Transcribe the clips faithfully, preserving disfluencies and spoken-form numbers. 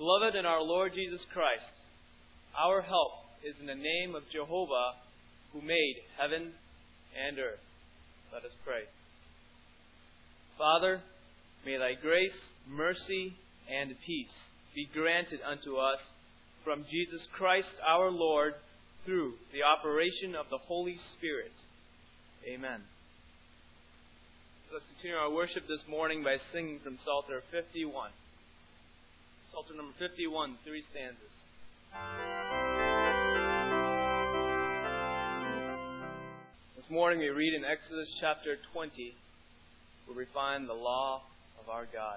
Beloved in our Lord Jesus Christ, our help is in the name of Jehovah, who made heaven and earth. Let us pray. Father, may Thy grace, mercy, and peace be granted unto us from Jesus Christ our Lord through the operation of the Holy Spirit. Amen. So let's continue our worship this morning by singing from Psalter fifty-one. Psalter number fifty-one, three stanzas. This morning we read in Exodus chapter twenty, where we find the law of our God.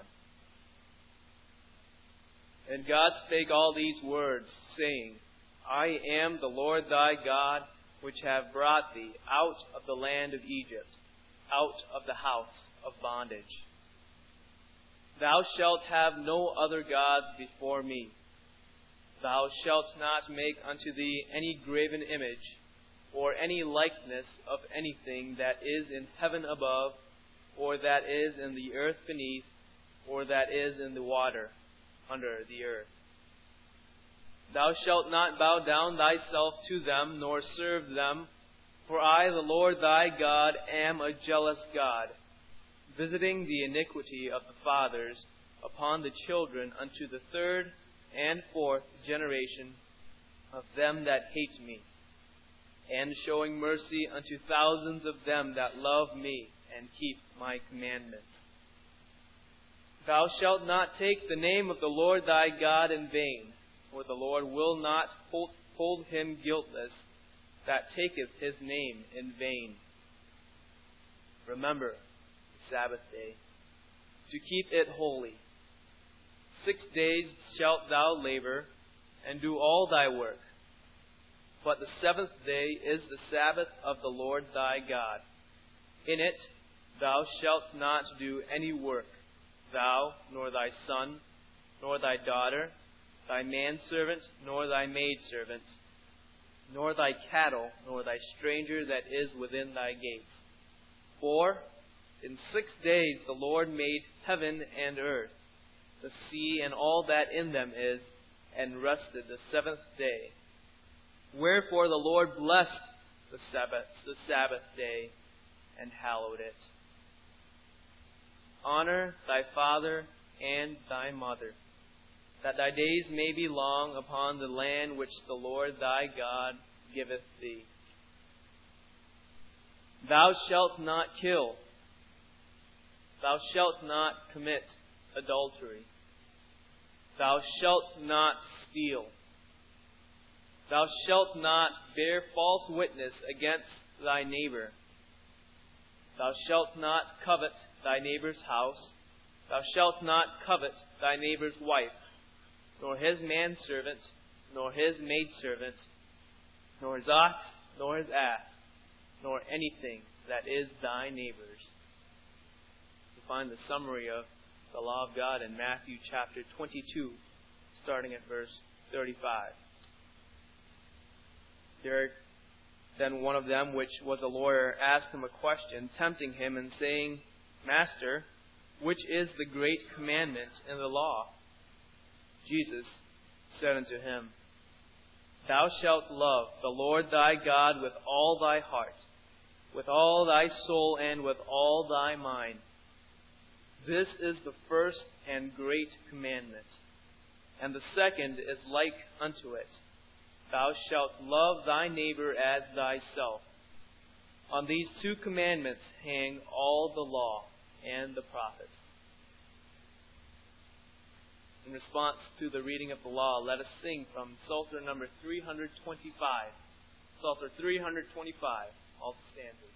And God spake all these words, saying, I am the Lord thy God, which have brought thee out of the land of Egypt, out of the house of bondage. Thou shalt have no other gods before me. Thou shalt not make unto thee any graven image, or any likeness of anything that is in heaven above, or that is in the earth beneath, or that is in the water under the earth. Thou shalt not bow down thyself to them, nor serve them, for I, the Lord thy God, am a jealous God, visiting the iniquity of the fathers upon the children unto the third and fourth generation of them that hate me, and showing mercy unto thousands of them that love me and keep my commandments. Thou shalt not take the name of the Lord thy God in vain, for the Lord will not hold, hold him guiltless that taketh his name in vain. Remember the Sabbath day, to keep it holy. Six days shalt thou labor, and do all thy work. But the seventh day is the Sabbath of the Lord thy God. In it thou shalt not do any work, thou, nor thy son, nor thy daughter, thy manservant, nor thy maidservant, nor thy cattle, nor thy stranger that is within thy gates. For in six days the Lord made heaven and earth, the sea and all that in them is, and rested the seventh day. Wherefore the Lord blessed the Sabbath, the Sabbath day, and hallowed it. Honor thy father and thy mother, that thy days may be long upon the land which the Lord thy God giveth thee. Thou shalt not kill. Thou shalt not commit adultery. Thou shalt not steal. Thou shalt not bear false witness against thy neighbor. Thou shalt not covet thy neighbor's house. Thou shalt not covet thy neighbor's wife, nor his manservant, nor his maidservant, nor his ox, nor his ass, nor anything that is thy neighbor's. You find the summary of the law of God in Matthew chapter twenty-two, starting at verse thirty-five. There then one of them, which was a lawyer, asked him a question, tempting him and saying, Master, which is the great commandment in the law? Jesus said unto him, Thou shalt love the Lord thy God with all thy heart, with all thy soul, and with all thy mind. This is the first and great commandment. And the second is like unto it. Thou shalt love thy neighbor as thyself. On these two commandments hang all the law and the prophets. In response to the reading of the law, let us sing from Psalter number three twenty-five. Psalter three twenty-five, all the stanzas.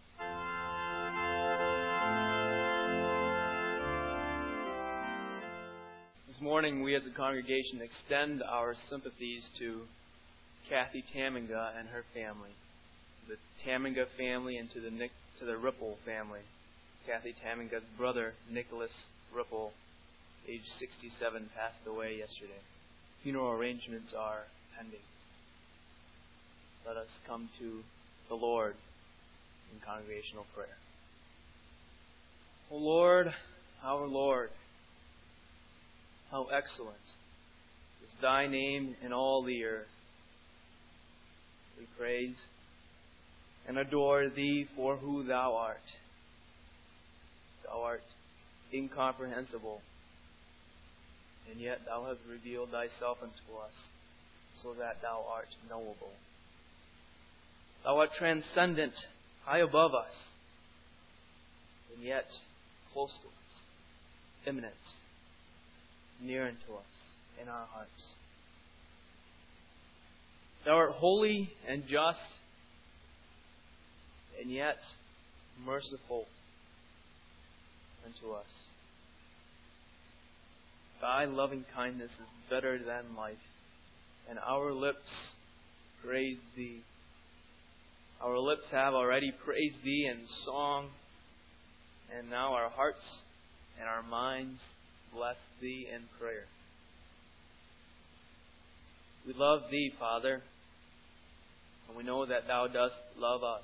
This morning, we as a congregation extend our sympathies to Kathy Taminga and her family, the Taminga family, and to the Nick, to the Ripple family. Kathy Taminga's brother, Nicholas Ripple, age sixty-seven, passed away yesterday. Funeral arrangements are pending. Let us come to the Lord in congregational prayer. O Lord, our Lord, how excellent is Thy name in all the earth. We praise and adore Thee for who Thou art. Thou art incomprehensible, and yet Thou hast revealed Thyself unto us, so that Thou art knowable. Thou art transcendent, high above us, and yet close to us, imminent, near unto us, in our hearts. Thou art holy and just, and yet merciful unto us. Thy loving kindness is better than life, and our lips praise Thee. Our lips have already praised Thee in song, and now our hearts and our minds bless Thee in prayer. We love Thee, Father, and we know that Thou dost love us.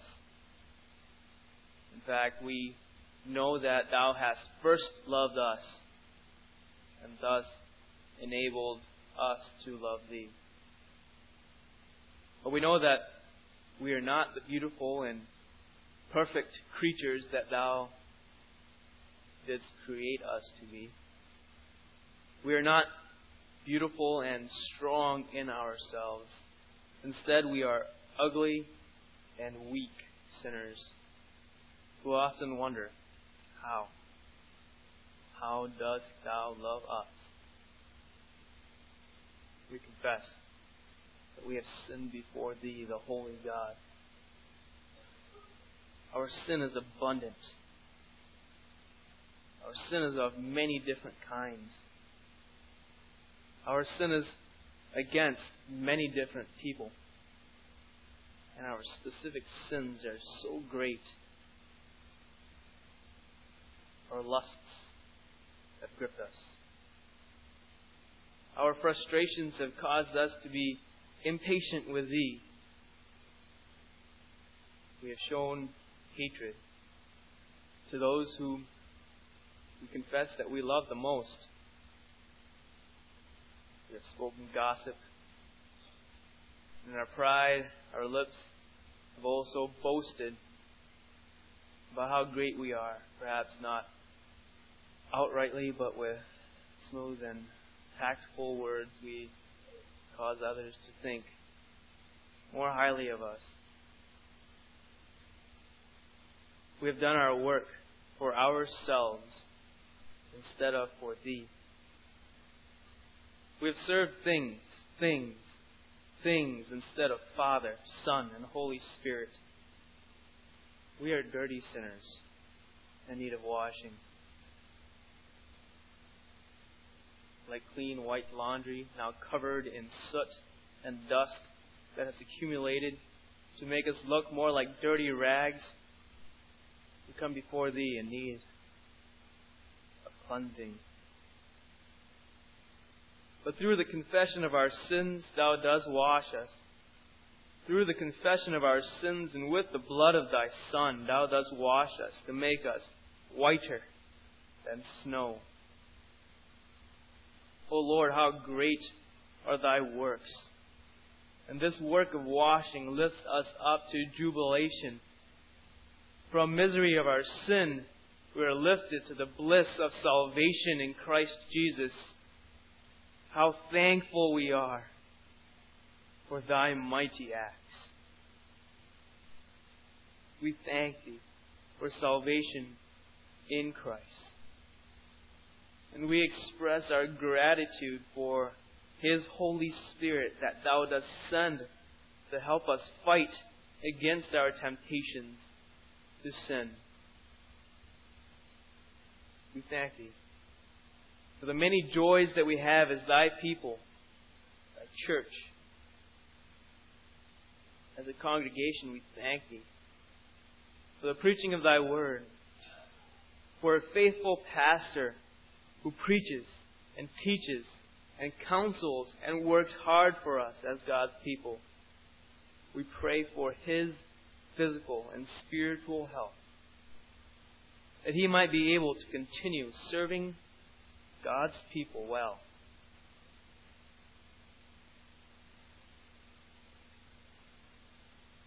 In fact, we know that Thou hast first loved us, and thus enabled us to love Thee. But we know that we are not the beautiful and perfect creatures that Thou didst create us to be. We are not beautiful and strong in ourselves. Instead, we are ugly and weak sinners who often wonder, how? How dost Thou love us? We confess that we have sinned before Thee, the holy God. Our sin is abundant. Our sin is of many different kinds. Our sin is against many different people. And our specific sins are so great. Our lusts have gripped us. Our frustrations have caused us to be impatient with Thee. We have shown hatred to those who we confess that we love the most. We have spoken gossip. In our pride, our lips have also boasted about how great we are. Perhaps not outrightly, but with smooth and tactful words, we cause others to think more highly of us. We have done our work for ourselves instead of for Thee. We have served things, things, things instead of Father, Son, and Holy Spirit. We are dirty sinners in need of washing. Like clean white laundry, now covered in soot and dust that has accumulated to make us look more like dirty rags, we come before Thee in need of cleansing. But through the confession of our sins, Thou dost wash us. Through the confession of our sins and with the blood of Thy Son, Thou dost wash us to make us whiter than snow. O Lord, how great are Thy works. And this work of washing lifts us up to jubilation. From misery of our sin, we are lifted to the bliss of salvation in Christ Jesus. How thankful we are for Thy mighty acts. We thank Thee for salvation in Christ. And we express our gratitude for His Holy Spirit that Thou dost send to help us fight against our temptations to sin. We thank Thee for the many joys that we have as Thy people, Thy church. As a congregation, we thank Thee for the preaching of Thy Word, for a faithful pastor who preaches and teaches and counsels and works hard for us as God's people. We pray for his physical and spiritual health, that he might be able to continue serving God's people well.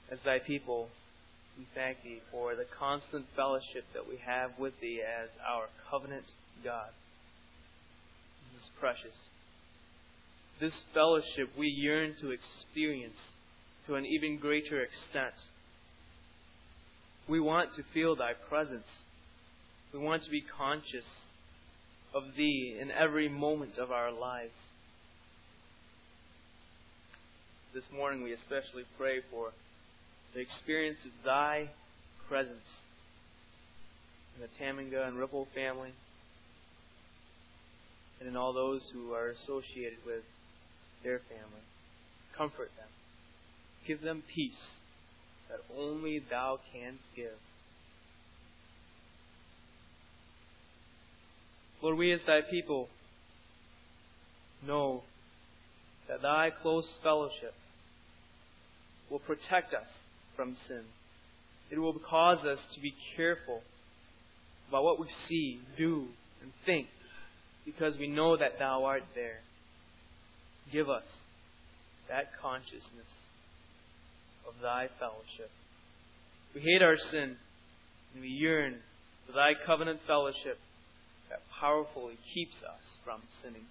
As Thy people, we thank Thee for the constant fellowship that we have with Thee as our covenant God. This is precious. This fellowship we yearn to experience to an even greater extent. We want to feel Thy presence. We want to be conscious of Thee in every moment of our lives. This morning we especially pray for the experience of Thy presence in the Taminga and Ripple family, and in all those who are associated with their family. Comfort them. Give them peace that only Thou canst give. Lord, we as Thy people know that Thy close fellowship will protect us from sin. It will cause us to be careful about what we see, do, and think, because we know that Thou art there. Give us that consciousness of Thy fellowship. We hate our sin, and we yearn for Thy covenant fellowship that powerfully keeps us from sinning.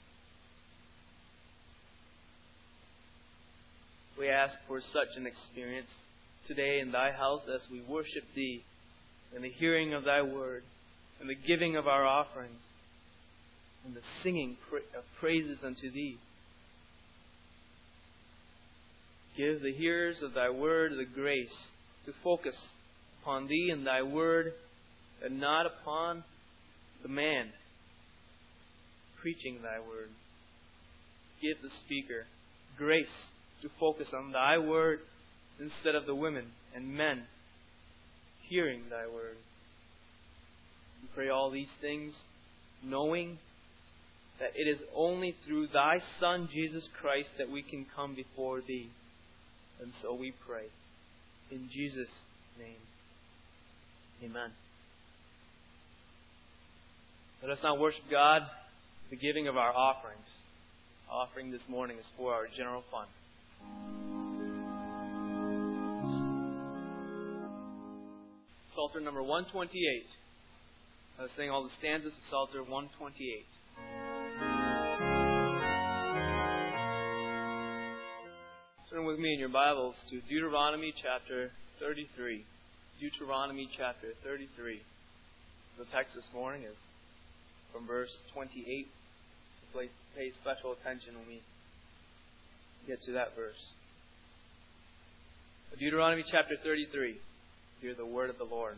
We ask for such an experience today in Thy house as we worship Thee in the hearing of Thy word, and the giving of our offerings, and the singing of praises unto Thee. Give the hearers of Thy word the grace to focus upon Thee and Thy word, and not upon the man preaching Thy word. Give the speaker grace to focus on Thy word instead of the women and men hearing Thy word. We pray all these things knowing that it is only through Thy Son, Jesus Christ, that we can come before Thee. And so we pray. In Jesus' name. Amen. Let us now worship God, the giving of our offerings. Our offering this morning is for our general fund. Psalter number one twenty-eight. I was saying all the stanzas of Psalter one twenty-eight. Turn with me in your Bibles to Deuteronomy chapter thirty-three. Deuteronomy chapter thirty-three. The text this morning is from verse twenty-eight. Pay, pay special attention when we get to that verse. Deuteronomy chapter thirty-three. Hear the word of the Lord.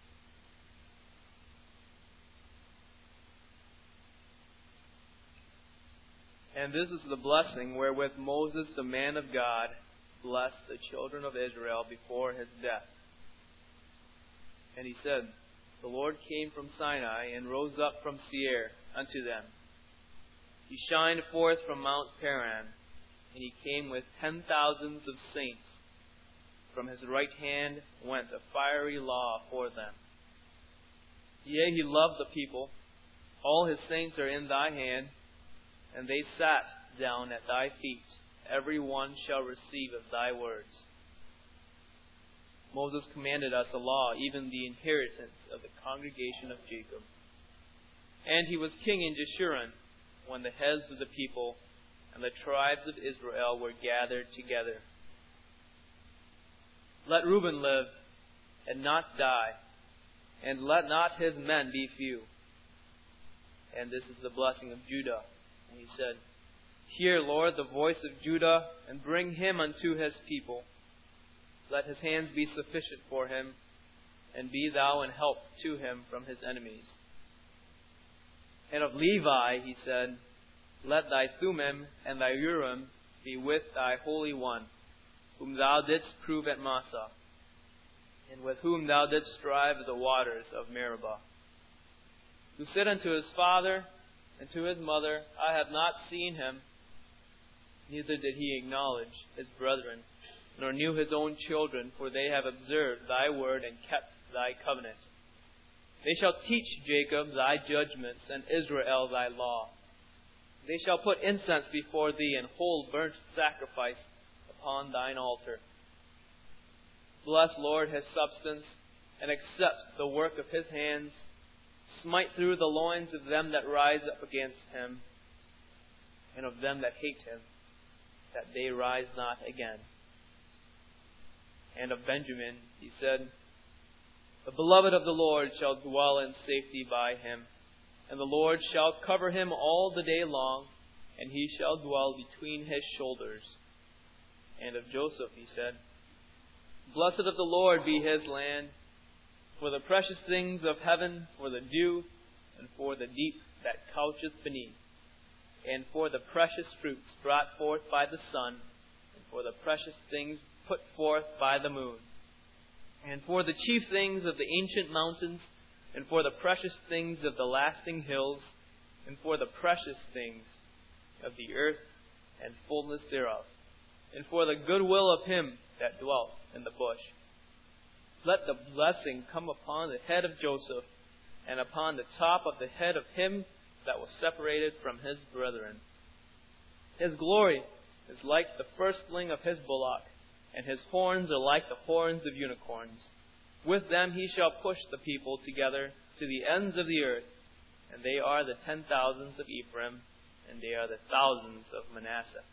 And this is the blessing wherewith Moses, the man of God, blessed the children of Israel before his death. And he said, The Lord came from Sinai and rose up from Seir unto them. He shined forth from Mount Paran, and he came with ten thousands of saints. From his right hand went a fiery law for them. Yea, he loved the people. All his saints are in thy hand, and they sat down at thy feet. Every one shall receive of thy words. Moses commanded us a law, even the inheritance of the congregation of Jacob. And he was king in Jeshurun, when the heads of the people and the tribes of Israel were gathered together. Let Reuben live, and not die, and let not his men be few. And this is the blessing of Judah. And he said, Hear, Lord, the voice of Judah, and bring him unto his people. Let his hands be sufficient for him, and be thou an help to him from his enemies. And of Levi, he said, Let thy Thummim and thy Urim be with thy Holy One, whom thou didst prove at Massah, and with whom thou didst strive at the waters of Meribah. Who said unto his father and to his mother, I have not seen him, neither did he acknowledge his brethren, nor knew his own children, for they have observed thy word and kept thy covenant. They shall teach Jacob thy judgments, and Israel thy law. They shall put incense before thee, and hold burnt sacrifice upon thine altar. Bless, Lord, his substance, and accept the work of his hands. Smite through the loins of them that rise up against him, and of them that hate him, that they rise not again. And of Benjamin he said, The beloved of the Lord shall dwell in safety by him, and the Lord shall cover him all the day long, and he shall dwell between his shoulders. And of Joseph he said, Blessed of the Lord be his land, for the precious things of heaven, for the dew, and for the deep that coucheth beneath, and for the precious fruits brought forth by the sun, and for the precious things put forth by the moon, and for the chief things of the ancient mountains, and for the precious things of the lasting hills, and for the precious things of the earth and fullness thereof, and for the goodwill of him that dwelt in the bush. Let the blessing come upon the head of Joseph, and upon the top of the head of him that was separated from his brethren. His glory is like the firstling of his bullock, and his horns are like the horns of unicorns. With them he shall push the people together to the ends of the earth, and they are the ten thousands of Ephraim, and they are the thousands of Manasseh.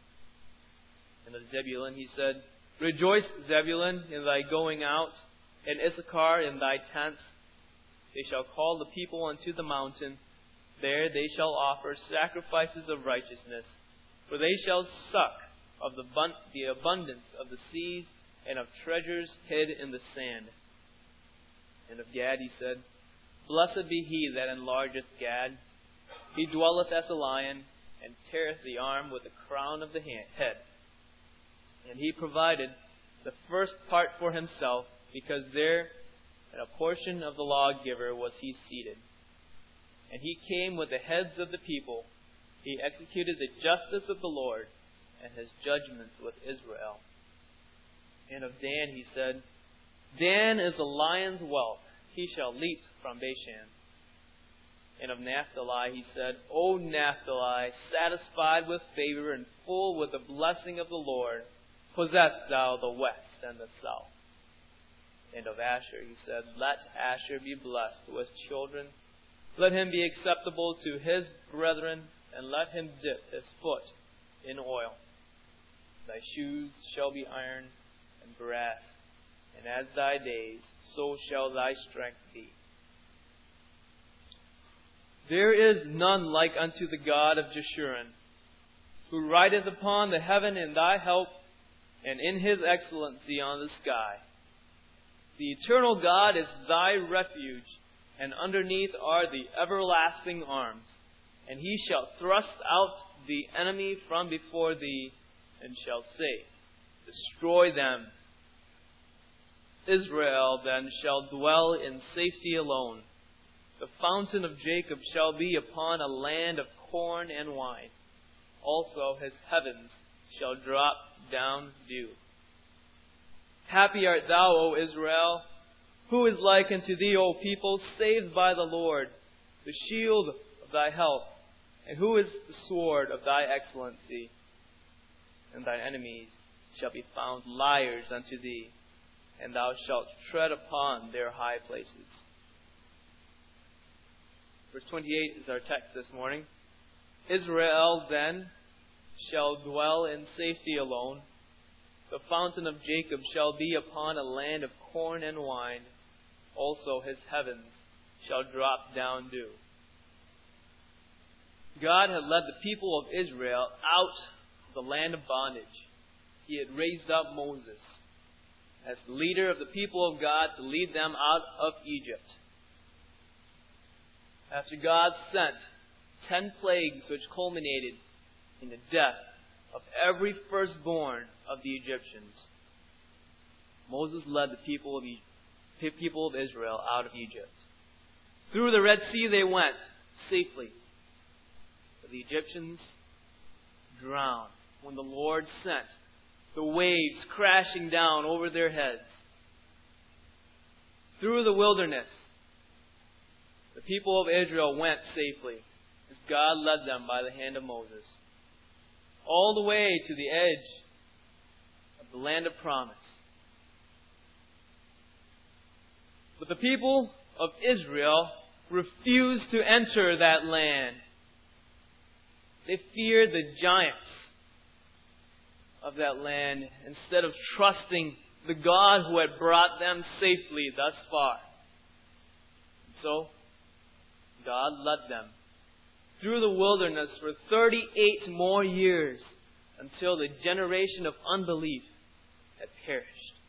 And of Zebulun he said, Rejoice, Zebulun, in thy going out, and Issachar in thy tents. They shall call the people unto the mountain. There they shall offer sacrifices of righteousness. For they shall suck of the, bun- the abundance of the seas, and of treasures hid in the sand. And of Gad he said, Blessed be he that enlargeth Gad. He dwelleth as a lion, and teareth the arm with the crown of the head. And he provided the first part for himself, because there in a portion of the lawgiver was he seated. And he came with the heads of the people. He executed the justice of the Lord, and his judgments with Israel. And of Dan he said, Dan is a lion's whelp. He shall leap from Bashan. And of Naphtali he said, O Naphtali, satisfied with favor and full with the blessing of the Lord, possess thou the west and the south. And of Asher he said, Let Asher be blessed with children. Let him be acceptable to his brethren, and let him dip his foot in oil. Thy shoes shall be iron and brass, and as thy days, so shall thy strength be. There is none like unto the God of Jeshurun, who rideth upon the heaven in thy help, and in his excellency on the sky. The eternal God is thy refuge, and underneath are the everlasting arms. And he shall thrust out the enemy from before thee, and shall say, Destroy them. Israel then shall dwell in safety alone. The fountain of Jacob shall be upon a land of corn and wine. Also his heavens shall drop down dew. Happy art thou, O Israel! Who is like unto thee, O people, saved by the Lord, the shield of thy help? And who is the sword of thy excellency? And thine enemies shall be found liars unto thee, and thou shalt tread upon their high places. Verse twenty-eight is our text this morning. Israel then shall dwell in safety alone. The fountain of Jacob shall be upon a land of corn and wine. Also his heavens shall drop down dew. God had led the people of Israel out of the land of bondage. He had raised up Moses as the leader of the people of God to lead them out of Egypt. After God sent ten plagues which culminated in the death of every firstborn of the Egyptians, Moses led the people of, e- people of Israel out of Egypt. Through the Red Sea they went safely. But the Egyptians drowned when the Lord sent the waves crashing down over their heads. Through the wilderness, the people of Israel went safely as God led them by the hand of Moses, all the way to the edge of the land of promise. But the people of Israel refused to enter that land. They feared the giants of that land instead of trusting the God who had brought them safely thus far. So, God led them through the wilderness for thirty-eight more years until the generation of unbelief had perished.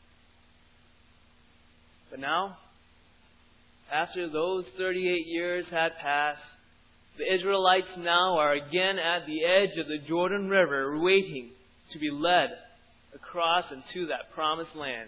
But now, after those thirty-eight years had passed, the Israelites now are again at the edge of the Jordan River, waiting to be led across into that promised land.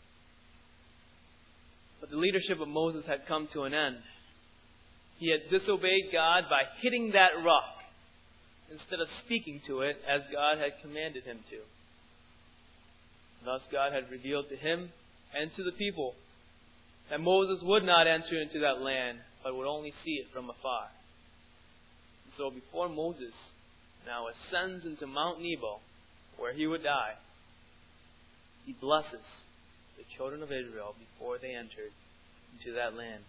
But the leadership of Moses had come to an end. He had disobeyed God by hitting that rock instead of speaking to it as God had commanded him to. Thus God had revealed to him and to the people that Moses would not enter into that land, but would only see it from afar. And so before Moses now ascends into Mount Nebo, where he would die, he blesses the children of Israel before they entered into that land.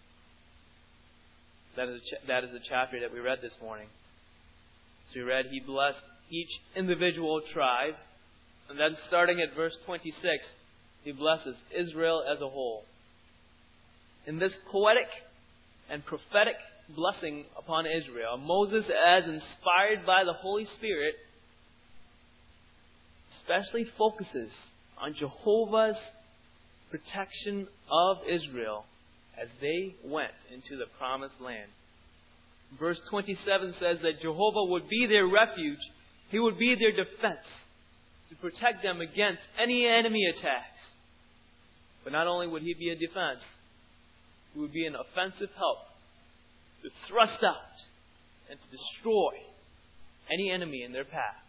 That is, a ch- that is the chapter that we read this morning. So we read, he blessed each individual tribe. And then starting at verse twenty-six, he blesses Israel as a whole. In this poetic and prophetic blessing upon Israel, Moses, as inspired by the Holy Spirit, especially focuses on Jehovah's protection of Israel as they went into the promised land. Verse twenty-seven says that Jehovah would be their refuge. He would be their defense to protect them against any enemy attacks. But not only would He be a defense, He would be an offensive help to thrust out and to destroy any enemy in their path.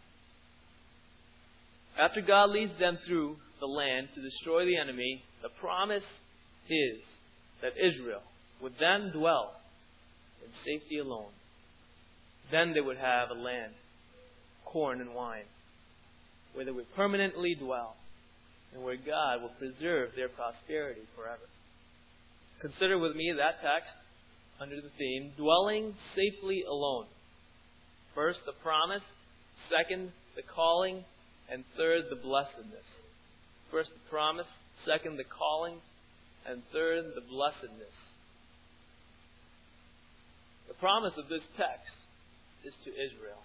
After God leads them through the land to destroy the enemy, the promise is that Israel would then dwell in safety alone. Then they would have a land, corn and wine, where they would permanently dwell and where God will preserve their prosperity forever. Consider with me that text under the theme, dwelling safely alone. First, the promise. Second, the calling. And third, the blessedness. First, the promise. Second, the calling. And third, the blessedness. The promise of this text is to Israel.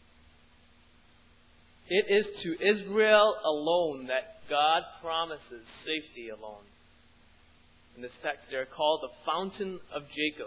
It is to Israel alone that God promises safety alone. In this text, they are called the fountain of Jacob.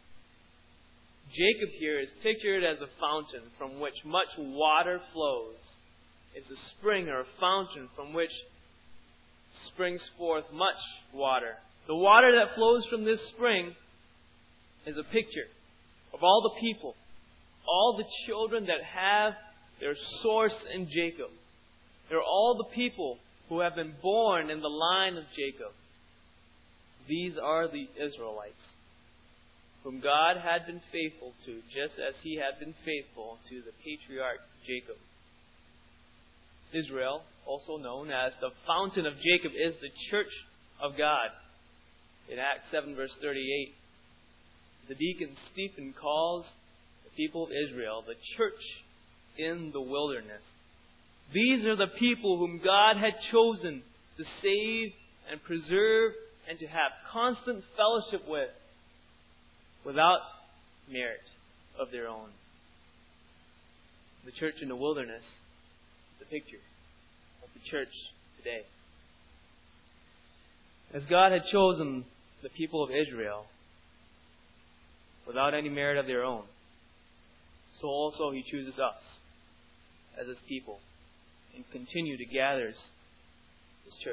Jacob here is pictured as a fountain from which much water flows. It's a spring or a fountain from which springs forth much water. The water that flows from this spring is a picture of all the people, all the children that have their source in Jacob. They're all the people who have been born in the line of Jacob. These are the Israelites, whom God had been faithful to, just as He had been faithful to the patriarch Jacob. Israel, also known as the fountain of Jacob, is the church of God. In Acts seven verse thirty-eight, the deacon Stephen calls the people of Israel the church in the wilderness. These are the people whom God had chosen to save and preserve and to have constant fellowship with without merit of their own. The church in the wilderness is a picture of the church today. As God had chosen the people of Israel without any merit of their own, so also He chooses us as His people and continue to gather His church.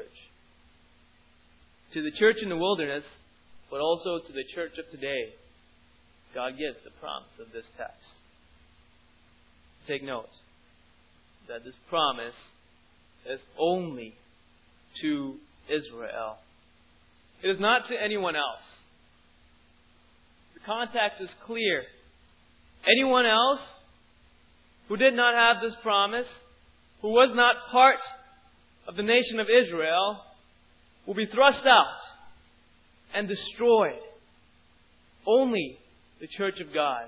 To the church in the wilderness, but also to the church of today, God gives the promise of this text. Take note that this promise is only to Israel. It is not to anyone else. The context is clear. Anyone else who did not have this promise, who was not part of the nation of Israel, will be thrust out and destroyed. Only the church of God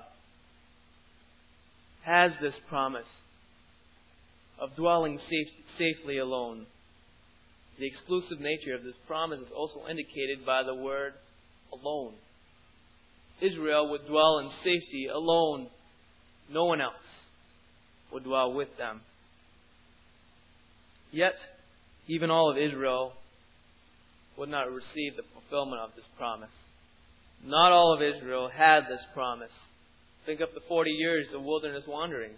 has this promise of dwelling safe, safely alone. The exclusive nature of this promise is also indicated by the word alone. Israel would dwell in safety alone. No one else would dwell with them. Yet, even all of Israel would not receive the fulfillment of this promise. Not all of Israel had this promise. Think of the forty years of wilderness wanderings.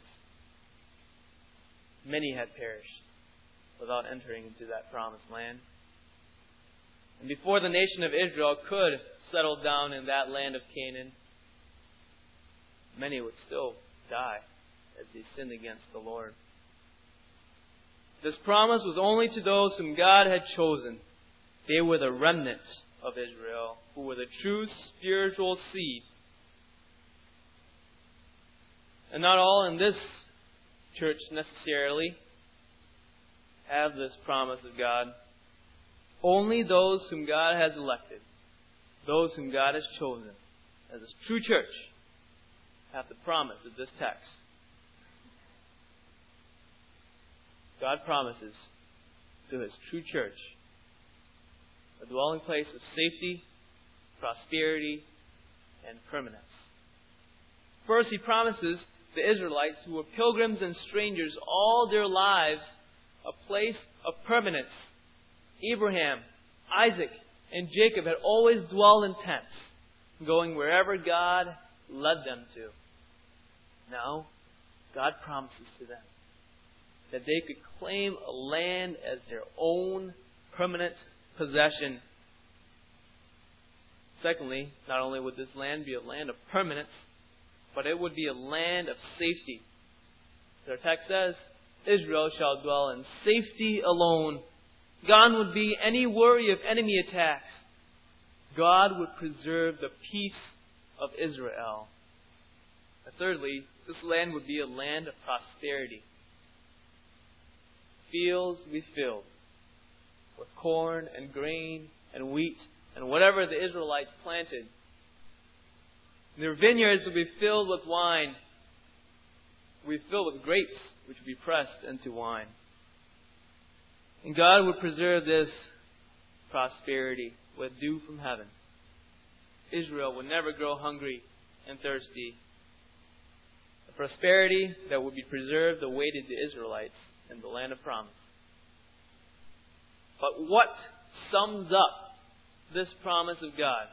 Many had perished without entering into that promised land. And before the nation of Israel could settle down in that land of Canaan, many would still die as they sinned against the Lord. This promise was only to those whom God had chosen. They were the remnant of Israel, who were the true spiritual seed. And not all in this church necessarily have this promise of God. Only those whom God has elected, those whom God has chosen as a true church, have the promise of this text. God promises to His true church a dwelling place of safety, prosperity, and permanence. First, He promises the Israelites, who were pilgrims and strangers all their lives, a place of permanence. Abraham, Isaac, and Jacob had always dwelled in tents, going wherever God led them to. Now, God promises to them that they could claim a land as their own permanent possession. Secondly, not only would this land be a land of permanence, but it would be a land of safety. Our text says, Israel shall dwell in safety alone. Gone would be any worry of enemy attacks. God would preserve the peace of Israel. And thirdly, this land would be a land of prosperity. Fields would be filled with corn and grain and wheat and whatever the Israelites planted. Their vineyards would be filled with wine. Would be filled with grapes, which would be pressed into wine. And God would preserve this prosperity with dew from heaven. Israel would never grow hungry and thirsty. The prosperity that would be preserved awaited the Israelites in the land of promise. But what sums up this promise of God?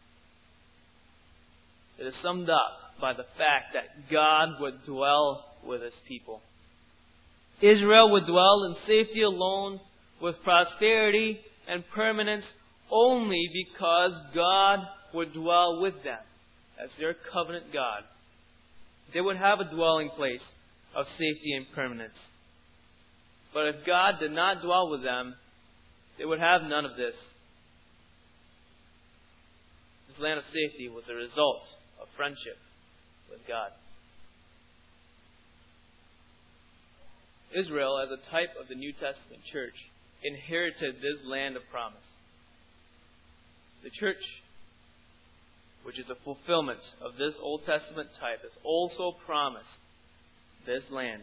It is summed up by the fact that God would dwell with His people. Israel would dwell in safety alone, with prosperity and permanence, only because God would dwell with them as their covenant God. They would have a dwelling place of safety and permanence. But if God did not dwell with them, they would have none of this. This land of safety was a result of friendship with God. Israel, as a type of the New Testament church, inherited this land of promise. The church, which is a fulfillment of this Old Testament type, has also promised this land.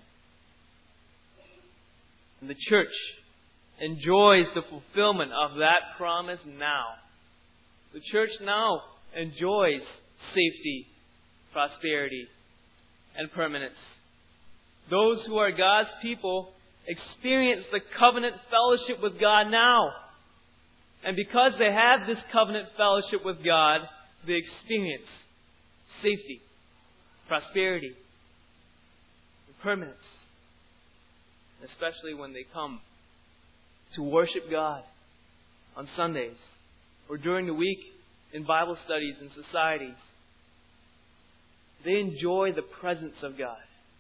And the church enjoys the fulfillment of that promise now. The church now enjoys safety, prosperity, and permanence. Those who are God's people experience the covenant fellowship with God now. And because they have this covenant fellowship with God, they experience safety, prosperity, and permanence. Especially when they come to worship God on Sundays or during the week in Bible studies and societies. They enjoy the presence of God.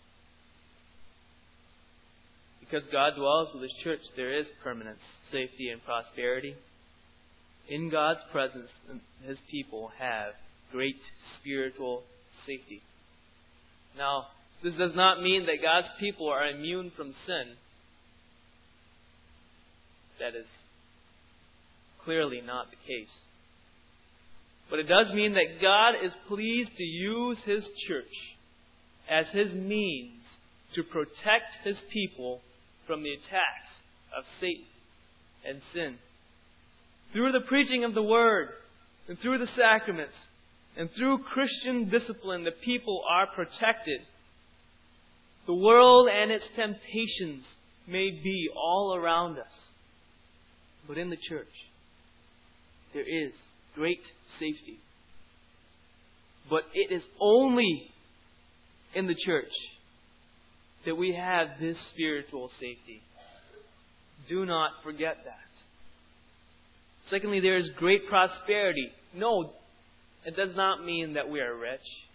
Because God dwells with His church, there is permanence, safety, and prosperity. In God's presence, His people have great spiritual safety. Now, this does not mean that God's people are immune from sin. That is clearly not the case. But it does mean that God is pleased to use His church as His means to protect His people from the attacks of Satan and sin. Through the preaching of the Word, and through the sacraments, and through Christian discipline, the people are protected. The world and its temptations may be all around us. But in the church, there is great safety. But it is only in the church that we have this spiritual safety. Do not forget that. Secondly, there is great prosperity. No, it does not mean that we are rich.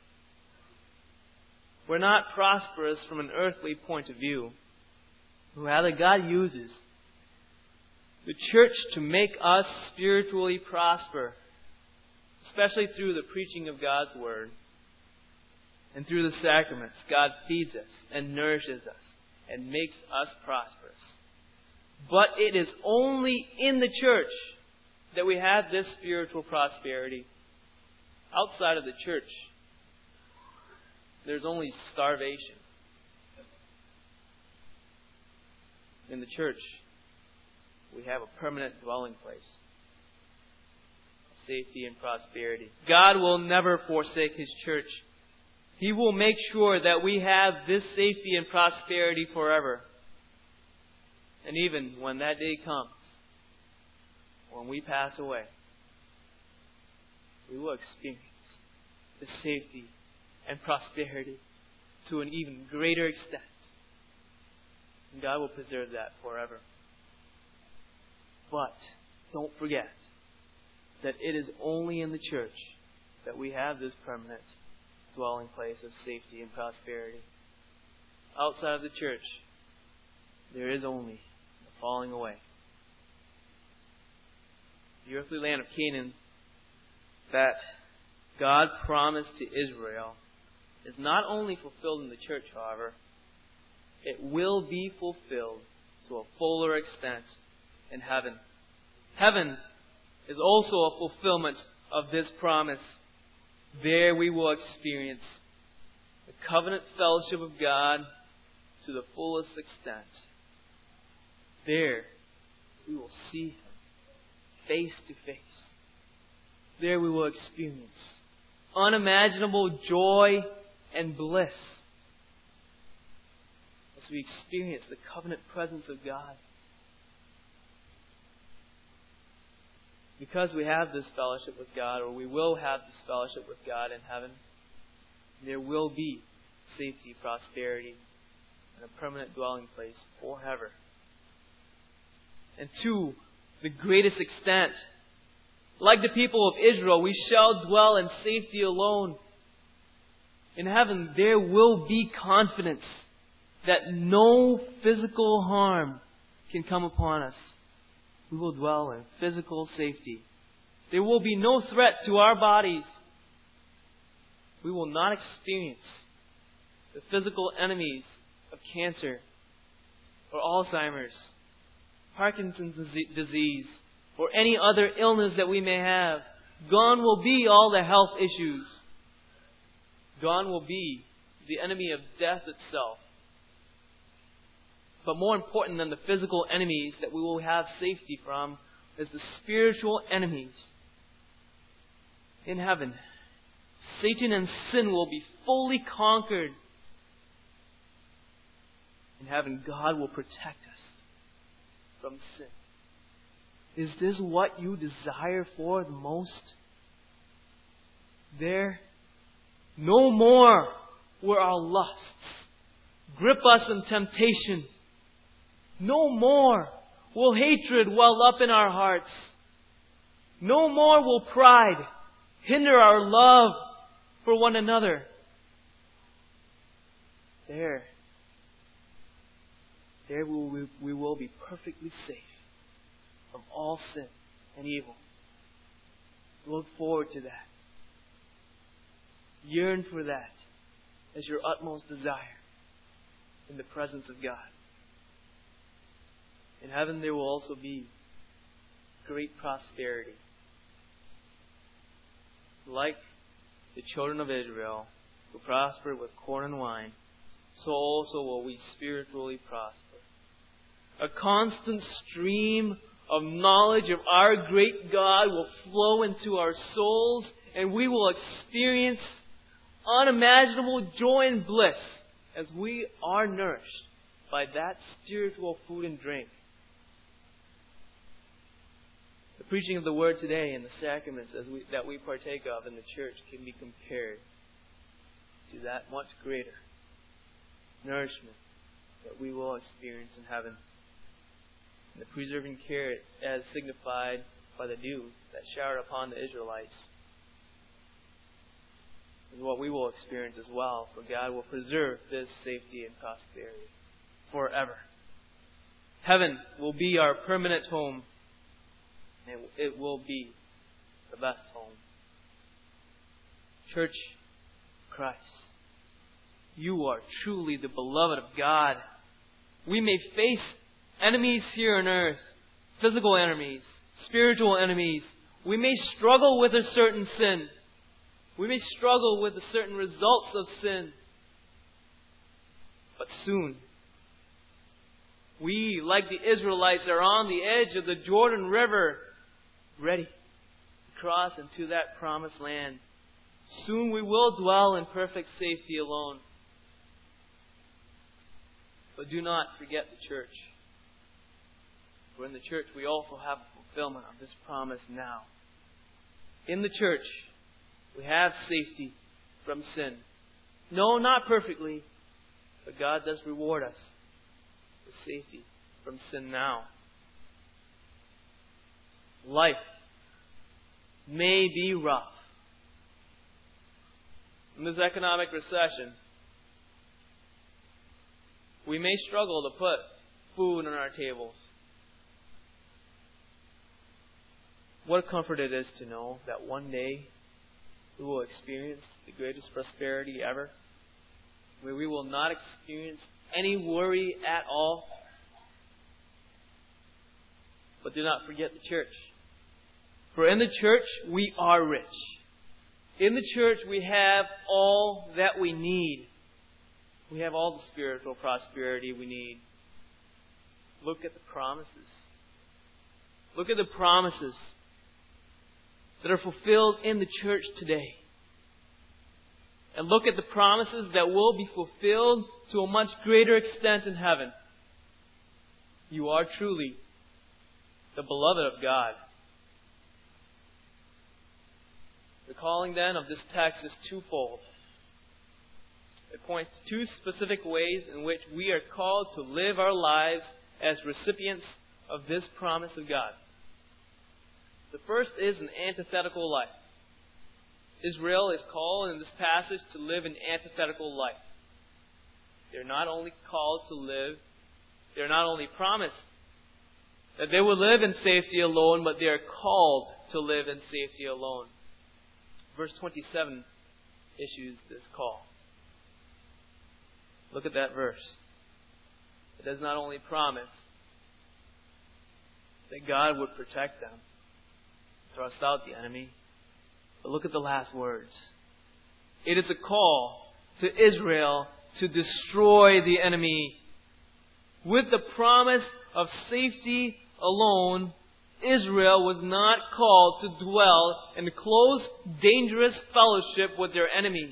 We're not prosperous from an earthly point of view. Rather, God uses the church to make us spiritually prosper, especially through the preaching of God's Word and through the sacraments. God feeds us and nourishes us and makes us prosperous. But it is only in the church that we have this spiritual prosperity. Outside of the church, there's only starvation. In the church, we have a permanent dwelling place. Safety and prosperity. God will never forsake His church. He will make sure that we have this safety and prosperity forever. And even when that day comes, when we pass away, we will experience the safety and prosperity to an even greater extent. And God will preserve that forever. But don't forget that it is only in the church that we have this permanent dwelling place of safety and prosperity. Outside of the church, there is only the falling away. The earthly land of Canaan that God promised to Israel is not only fulfilled in the church, however, it will be fulfilled to a fuller extent in heaven. Heaven is also a fulfillment of this promise. There we will experience the covenant fellowship of God to the fullest extent. There we will see Him face to face. There we will experience unimaginable joy and bliss as we experience the covenant presence of God. Because we have this fellowship with God, or we will have this fellowship with God in heaven, there will be safety, prosperity, and a permanent dwelling place forever. And to the greatest extent, like the people of Israel, we shall dwell in safety alone. In heaven, there will be confidence that no physical harm can come upon us. We will dwell in physical safety. There will be no threat to our bodies. We will not experience the physical enemies of cancer or Alzheimer's, Parkinson's disease, or any other illness that we may have. Gone will be all the health issues. Gone will be the enemy of death itself. But more important than the physical enemies that we will have safety from is the spiritual enemies. In heaven, Satan and sin will be fully conquered. In heaven, God will protect us from sin. Is this what you desire for the most? There, no more will our lusts grip us in temptation. No more will hatred well up in our hearts. No more will pride hinder our love for one another. There, there we will, we will be perfectly safe from all sin and evil. Look forward to that. Yearn for that as your utmost desire in the presence of God. In heaven there will also be great prosperity. like the children of Israel, who prospered with corn and wine, so also will we spiritually prosper. A constant stream of knowledge of our great God will flow into our souls, and we will experience unimaginable joy and bliss as we are nourished by that spiritual food and drink. The preaching of the Word today and the sacraments as we, that we partake of in the church can be compared to that much greater nourishment that we will experience in heaven. And the preserving care as signified by the dew that showered upon the Israelites is what we will experience as well, for God will preserve this safety and prosperity forever. Heaven will be our permanent home, and it will be the best home. Church of Christ, you are truly the beloved of God. We may face enemies here on earth, physical enemies, spiritual enemies. We may struggle with a certain sin. We may struggle with the certain results of sin. But soon, we, like the Israelites, are on the edge of the Jordan River, ready to cross into that promised land. Soon we will dwell in perfect safety alone. But do not forget the church. For in the church we also have fulfillment of this promise now. In the church we have safety from sin. No, not perfectly, but God does reward us with safety from sin now. Life may be rough. In this economic recession, we may struggle to put food on our tables. What a comfort it is to know that one day we will experience the greatest prosperity ever, where we will not experience any worry at all. But do not forget the church. For in the church we are rich. In the church we have all that we need. We have all the spiritual prosperity we need. Look at the promises. Look at the promises that are fulfilled in the church today. And look at the promises that will be fulfilled to a much greater extent in heaven. You are truly the beloved of God. The calling then of this text is twofold. It points to two specific ways in which we are called to live our lives as recipients of this promise of God. The first is an antithetical life. Israel is called in this passage to live an antithetical life. They're not only called to live, they're not only promised that they will live in safety alone, but they are called to live in safety alone. Verse twenty-seven issues this call. Look at that verse. It does not only promise that God would protect them, thrust out the enemy, but look at the last words. It is a call to Israel to destroy the enemy. With the promise of safety alone, Israel was not called to dwell in close, dangerous fellowship with their enemies.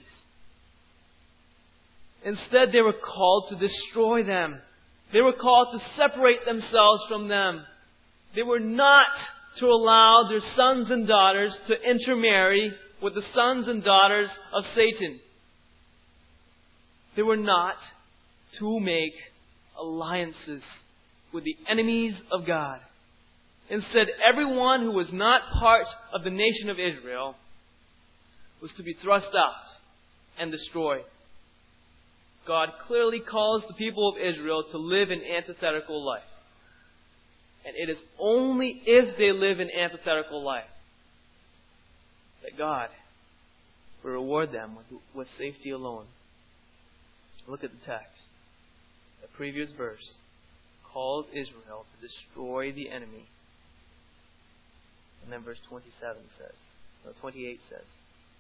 Instead, they were called to destroy them. They were called to separate themselves from them. They were not to allow their sons and daughters to intermarry with the sons and daughters of Satan. They were not to make alliances with the enemies of God. Instead, everyone who was not part of the nation of Israel was to be thrust out and destroyed. God clearly calls the people of Israel to live an antithetical life. And it is only if they live an antithetical life that God will reward them with, with safety alone. Look at the text. The previous verse calls Israel to destroy the enemy. And then verse twenty-seven says, no, twenty-eight says,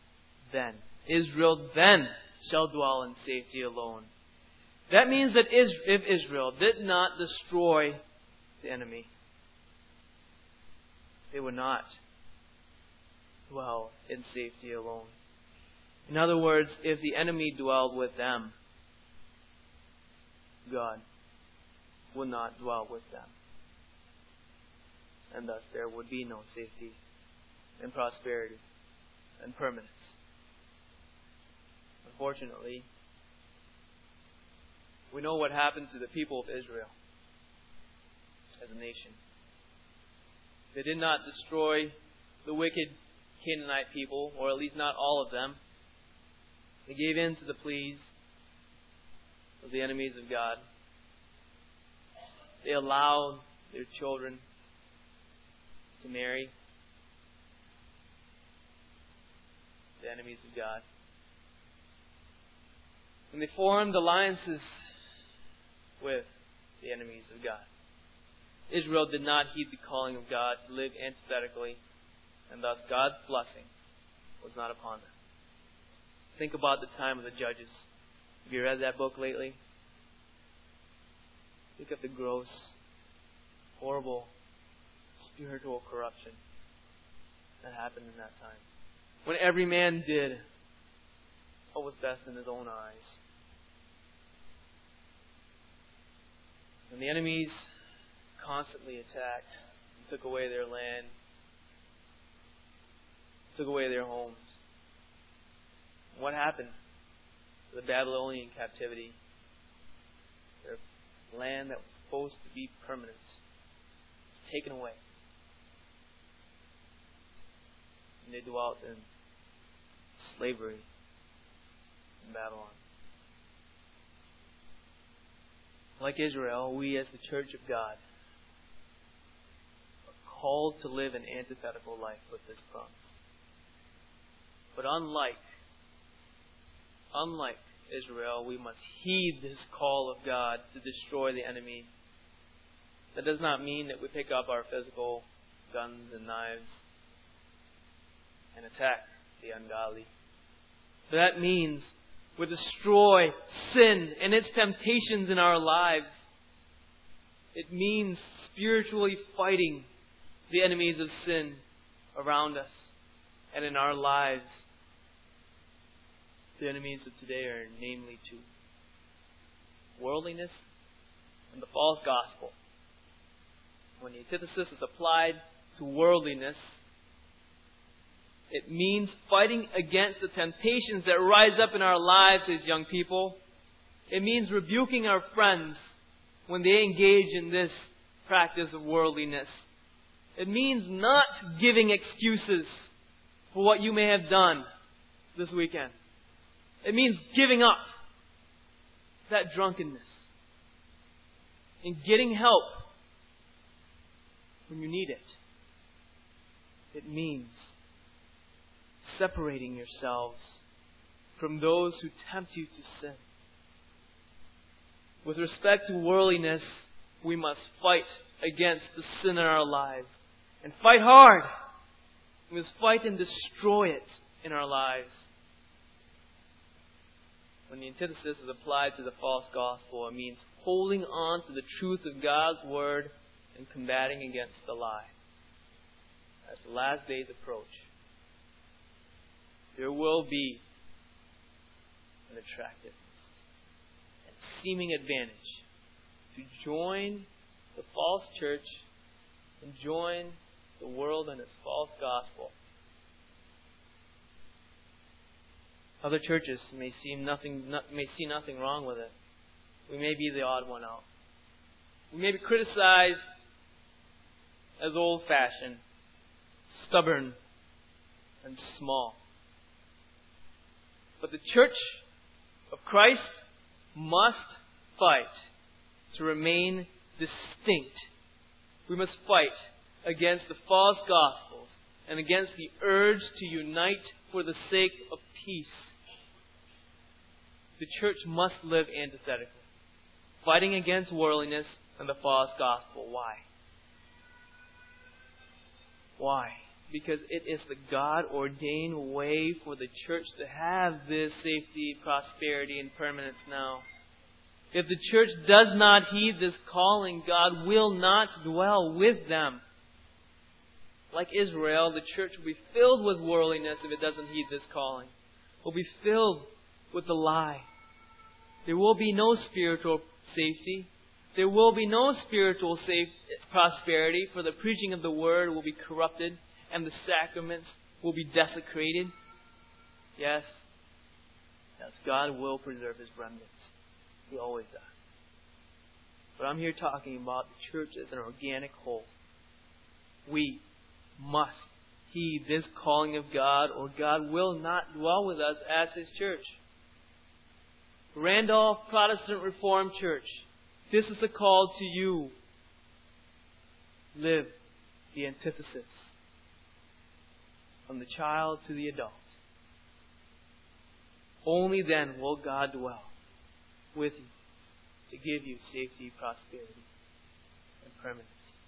then. Israel then shall dwell in safety alone. That means that if Israel did not destroy the enemy, they would not dwell in safety alone. In other words, if the enemy dwelled with them, God would not dwell with them. And thus there would be no safety and prosperity and permanence. Unfortunately, we know what happened to the people of Israel as a nation. They did not destroy the wicked Canaanite people, or at least not all of them. They gave in to the pleas of the enemies of God. They allowed their children to marry the enemies of God. And they formed alliances with the enemies of God. Israel did not heed the calling of God to live antithetically, and thus God's blessing was not upon them. Think about the time of the Judges. Have you read that book lately? Think of the gross, horrible, spiritual corruption that happened in that time. When every man did what was best in his own eyes. When the enemies constantly attacked and took away their land, took away their homes. What happened to the Babylonian captivity? Their land that was supposed to be permanent was taken away. And they dwelt in slavery in Babylon. Like Israel, we as the Church of God are called to live an antithetical life with this promise. But unlike, unlike Israel, we must heed this call of God to destroy the enemy. That does not mean that we pick up our physical guns and knives and attack the ungodly. But that means we destroy sin and its temptations in our lives. It means spiritually fighting the enemies of sin around us and in our lives. The enemies of today are namely two: worldliness and the false gospel. When the antithesis is applied to worldliness, it means fighting against the temptations that rise up in our lives as young people. It means rebuking our friends when they engage in this practice of worldliness. It means not giving excuses for what you may have done this weekend. It means giving up that drunkenness and getting help when you need it. It means separating yourselves from those who tempt you to sin. With respect to worldliness, we must fight against the sin in our lives. And fight hard. We must fight and destroy it in our lives. When the antithesis is applied to the false gospel, it means holding on to the truth of God's Word and combating against the lie. As the last days approach, there will be an attractiveness and seeming advantage to join the false church and join the world and its false gospel. Other churches may seem nothing, not, may see nothing wrong with it. We may be the odd one out. We may be criticized as old-fashioned, stubborn, and small. But the church of Christ must fight to remain distinct. We must fight against the false gospels and against the urge to unite for the sake of peace. The church must live antithetically, fighting against worldliness and the false gospel. Why? Why? because it is the God-ordained way for the church to have this safety, prosperity, and permanence now. If the church does not heed this calling, God will not dwell with them. Like Israel, the church will be filled with worldliness if it doesn't heed this calling. It will be filled with the lie. There will be no spiritual safety. There will be no spiritual safe prosperity, for the preaching of the Word will be corrupted and the sacraments will be desecrated. Yes, yes, God will preserve His remnants. He always does. But I'm here talking about the church as an organic whole. We must heed this calling of God, or God will not dwell with us as His church. Randolph Protestant Reformed Church, this is a call to you. Live the antithesis. From the child to the adult. Only then will God dwell with you to give you safety, prosperity, and permanence.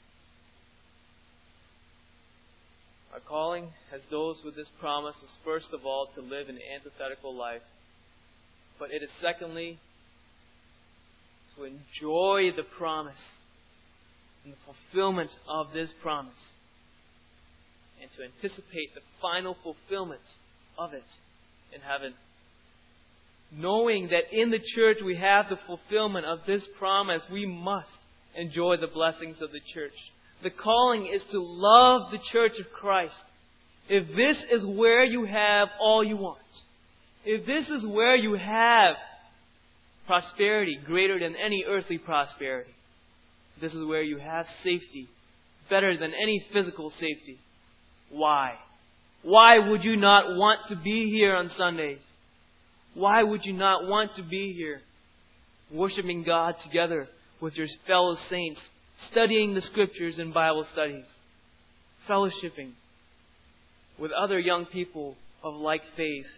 Our calling as those with this promise is first of all to live an antithetical life. But it is secondly to enjoy the promise and the fulfillment of this promise, and to anticipate the final fulfillment of it in heaven. Knowing that in the church we have the fulfillment of this promise, we must enjoy the blessings of the church. The calling is to love the church of Christ. If this is where you have all you want, if this is where you have prosperity greater than any earthly prosperity, this is where you have safety better than any physical safety, why? Why would you not want to be here on Sundays? Why would you not want to be here worshiping God together with your fellow saints, studying the Scriptures in Bible studies, fellowshipping with other young people of like faith?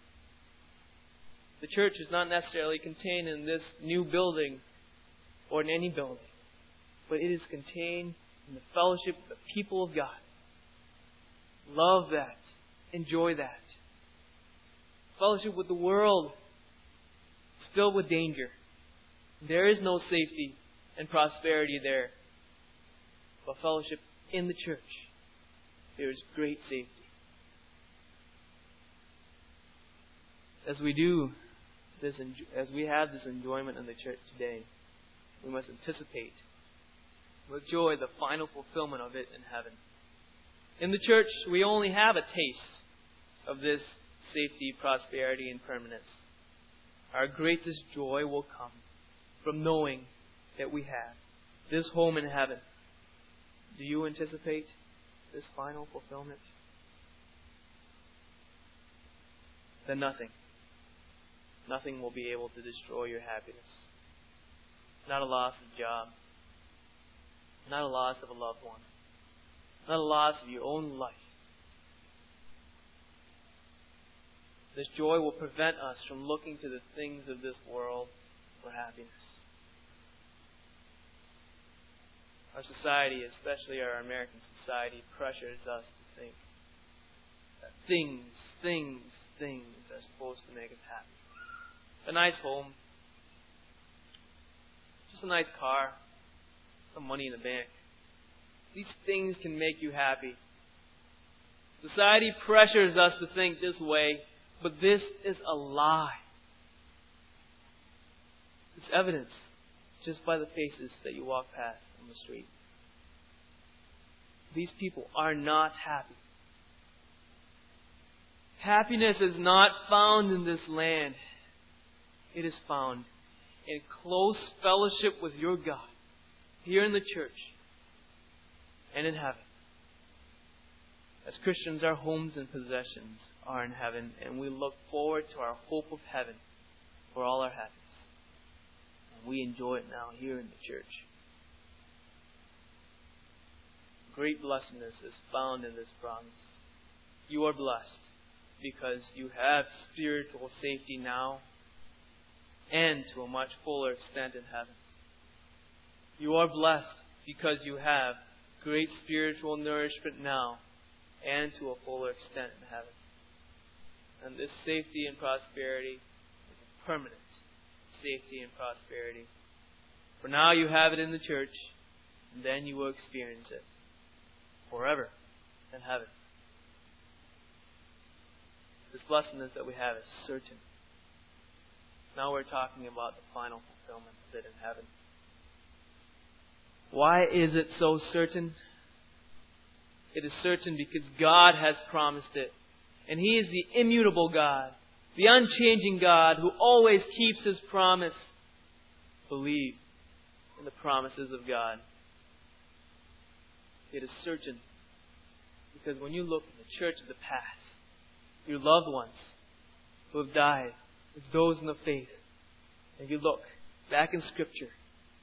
The church is not necessarily contained in this new building or in any building, but it is contained in the fellowship of the people of God. Love that. Enjoy that. Fellowship with the world is filled with danger. There is no safety and prosperity there. But fellowship in the church, there is great safety. As we do this, as we have this enjoyment in the church today, we must anticipate with joy the final fulfillment of it in heaven. In the church, we only have a taste of this safety, prosperity, and permanence. Our greatest joy will come from knowing that we have this home in heaven. Do you anticipate this final fulfillment? Then nothing, nothing will be able to destroy your happiness. Not a loss of job, not a loss of a loved one, not a loss of your own life. This joy will prevent us from looking to the things of this world for happiness. Our society, especially our American society, pressures us to think that things, things, things are supposed to make us happy. A nice home, just a nice car, some money in the bank. These things can make you happy. Society pressures us to think this way, but this is a lie. It's evidence just by the faces that you walk past on the street. These people are not happy. Happiness is not found in this land. It is found in close fellowship with your God, here in the church and in heaven. As Christians, our homes and possessions are in heaven, and we look forward to our hope of heaven for all our happiness. And we enjoy it now here in the church. Great blessedness is found in this promise. You are blessed because you have spiritual safety now and to a much fuller extent in heaven. You are blessed because you have great spiritual nourishment now and to a fuller extent in heaven. And this safety and prosperity is a permanent safety and prosperity. For now you have it in the church, and then you will experience it forever in heaven. This blessedness that we have is certain. Now we're talking about the final fulfillment of it in heaven. Why is it so certain? It is certain because God has promised it. And He is the immutable God, the unchanging God who always keeps His promise. Believe in the promises of God. It is certain because when you look at the church of the past, your loved ones who have died, as those in the faith, and you look back in Scripture,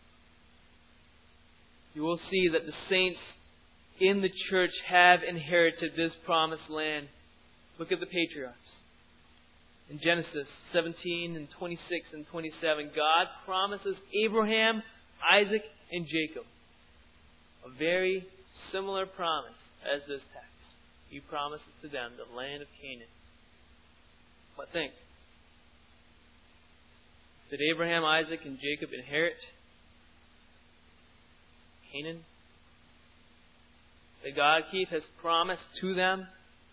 you will see that the saints in the church have inherited this promised land. Look at the patriarchs. In Genesis seventeen and twenty-six and twenty-seven, God promises Abraham, Isaac, and Jacob a very similar promise as this text. He promises to them the land of Canaan. But think, did Abraham, Isaac, and Jacob inherit Canaan? Did God keep His promise to them?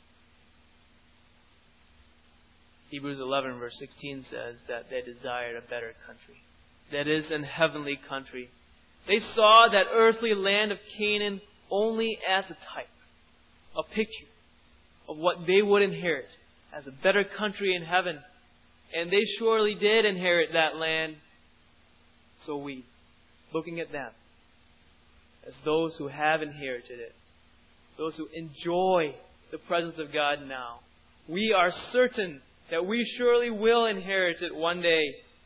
Hebrews eleven verse sixteen says that they desired a better country. That is, an heavenly country. They saw that earthly land of Canaan only as a type, a picture of what they would inherit as a better country in heaven. And they surely did inherit that land. So we, looking at them as those who have inherited it, those who enjoy the presence of God now, we are certain that we surely will inherit it one day.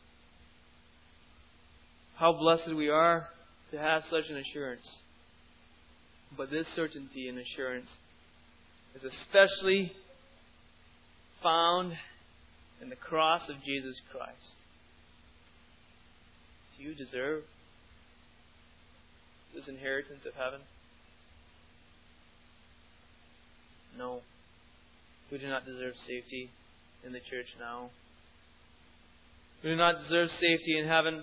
How blessed we are to have such an assurance. But this certainty and assurance is especially found in the cross of Jesus Christ. Do you deserve this inheritance of heaven? No. We do not deserve safety in the church now. We do not deserve safety in heaven.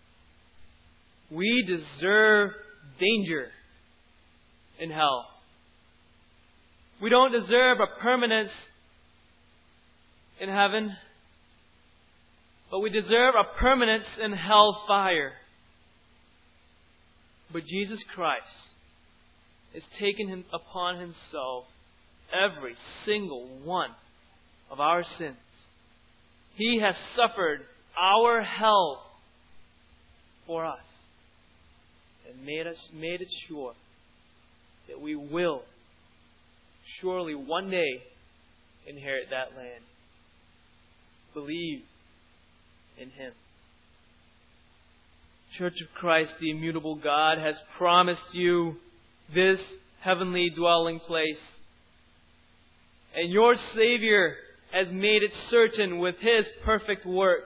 We deserve danger in hell. We don't deserve a permanence in heaven, but we deserve a permanence in hellfire. But Jesus Christ has taken him upon Himself every single one of our sins. He has suffered our hell for us and made us made it sure that we will surely one day inherit that land. Believe in Him. Church of Christ, the immutable God has promised you this heavenly dwelling place. And your Savior has made it certain with His perfect work.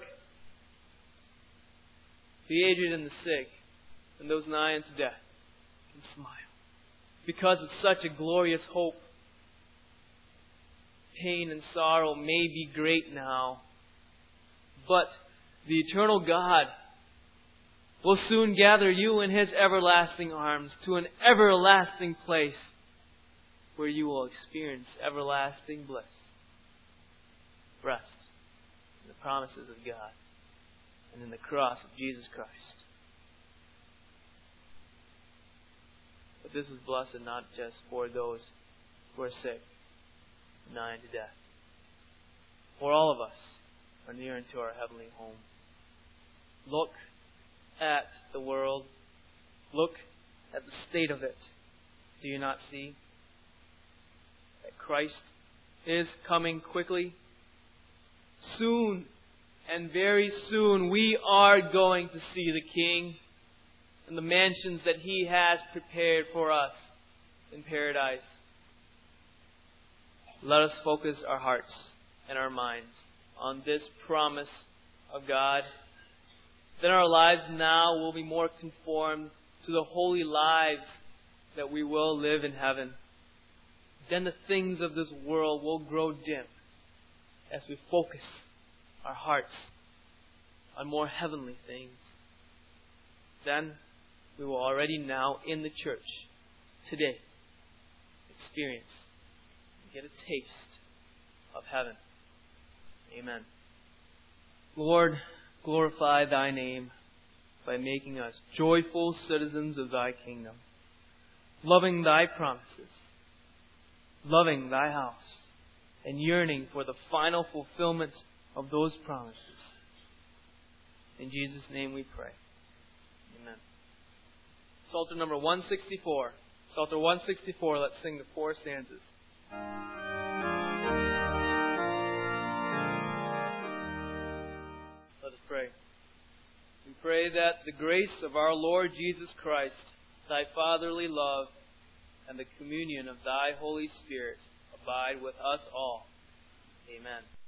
The aged and the sick, and those nigh unto death, can smile because of such a glorious hope. Pain and sorrow may be great now, but the eternal God will soon gather you in His everlasting arms to an everlasting place where you will experience everlasting bliss. Rest in the promises of God and in the cross of Jesus Christ. But this is blessed not just for those who are sick, nigh unto death. For all of us are near unto our heavenly home. Look at the world. Look at the state of it. Do you not see that Christ is coming quickly? Soon and very soon we are going to see the King and the mansions that He has prepared for us in paradise. Let us focus our hearts and our minds on this promise of God. Then our lives now will be more conformed to the holy lives that we will live in heaven. then the things of this world will grow dim as we focus our hearts on more heavenly things. Then we will already now in the church today experience and get a taste of heaven. Amen. Lord, glorify Thy name by making us joyful citizens of Thy kingdom, loving Thy promises, loving Thy house, and yearning for the final fulfillment of those promises. In Jesus' name we pray. Amen. Psalter number one sixty-four. Psalter one sixty-four, let's sing the four stanzas. Let us pray. We pray that the grace of our Lord Jesus Christ, Thy fatherly love, and the communion of Thy Holy Spirit abide with us all. Amen.